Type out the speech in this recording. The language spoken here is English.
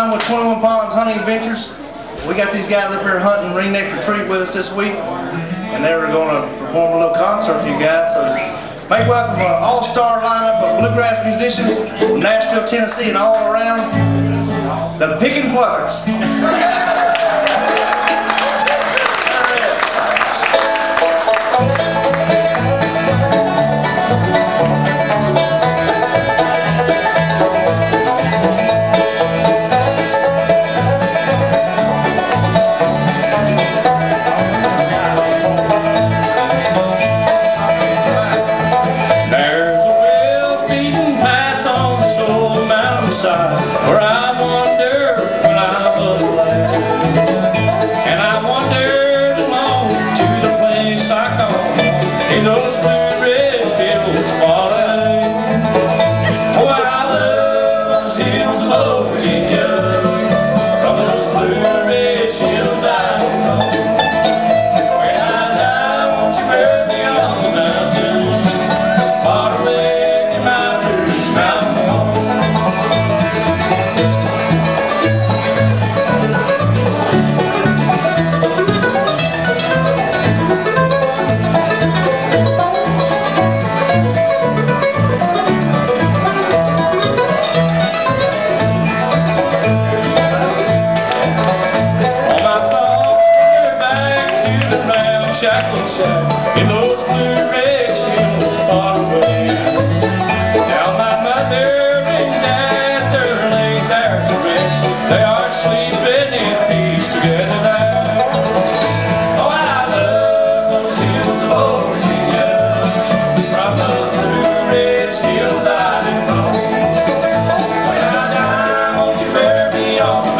Tom with 21 Ponds Hunting Adventures. We got these guys up here hunting ringneck retreat with us this week, and they're going to perform a little concert for you guys. So make welcome an all-star lineup of bluegrass musicians from Nashville, Tennessee, and all around, the Pickin' Pluckers. Where I wonder when I was a lad, and I wandered along to the place I call in those blue red hills far away. Oh, I love those hills of old Virginia, from those blue red hills I know. When I die, won't you bury me on the mountain, far away in my blues mountain home. In those blue red hills far away. Now my mother and dad, they're laid there to rest. They are sleeping in peace together now. Oh, I love those hills of old Virginia, from those blue red hills I do know. When I die, won't you bury me on